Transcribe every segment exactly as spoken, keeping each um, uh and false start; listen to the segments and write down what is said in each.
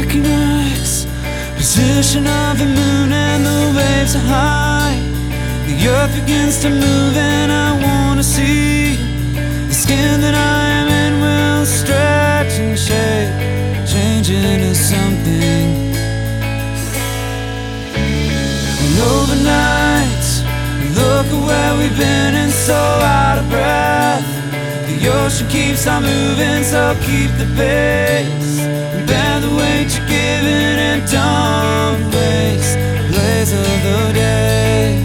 recognize position of the moon and the waves are high. The earth begins to move and I wanna see the skin that I am in will stretch and shape, change into something. And overnight, look at where we've been and so out of breath. The ocean keeps on moving, so keep the pace. Bear the weight you're giving and don't waste blaze of the day.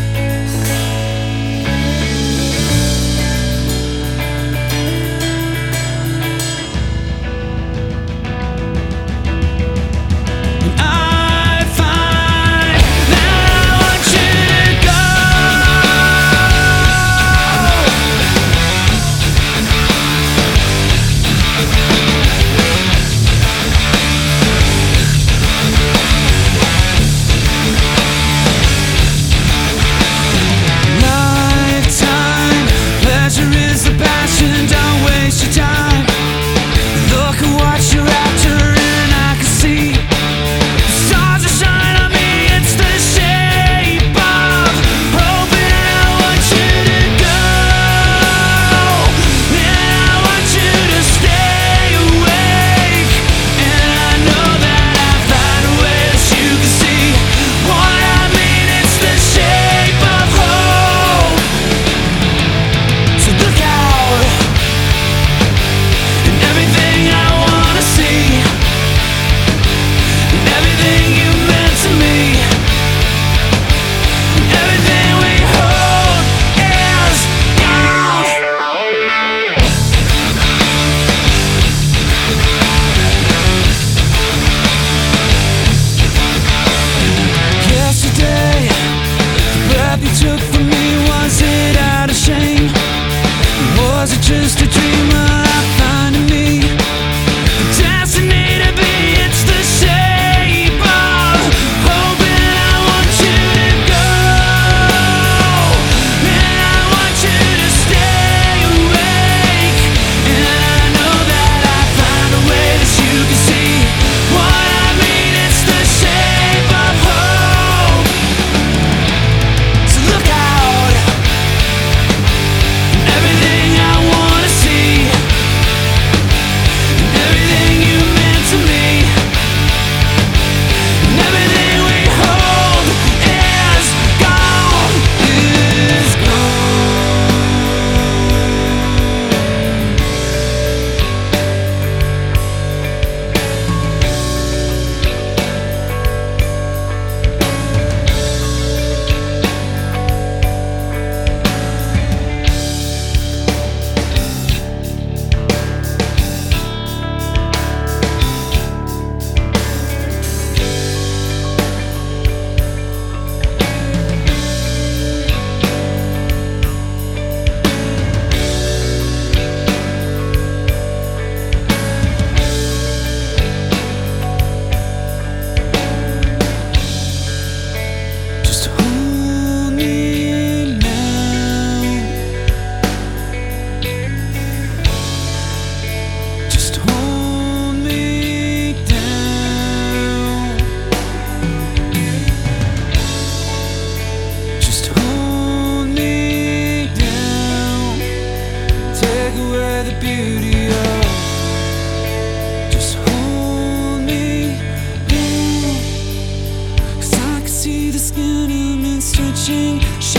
Was it just a dream I find in me? The destiny to be, it's the shape of hoping. I want you to go, and I want you to stay awake. And I know that I find a way that you can see what I mean. It's the shape of hope. So look out, and everything I wanna see, and everything you meant to me, and everything we hold is gone, is gone. Just hold me now. Just hold me down. Just hold me down. Take away the beauty of. Just hold me down. 'Cause I can see the skin of me stretching.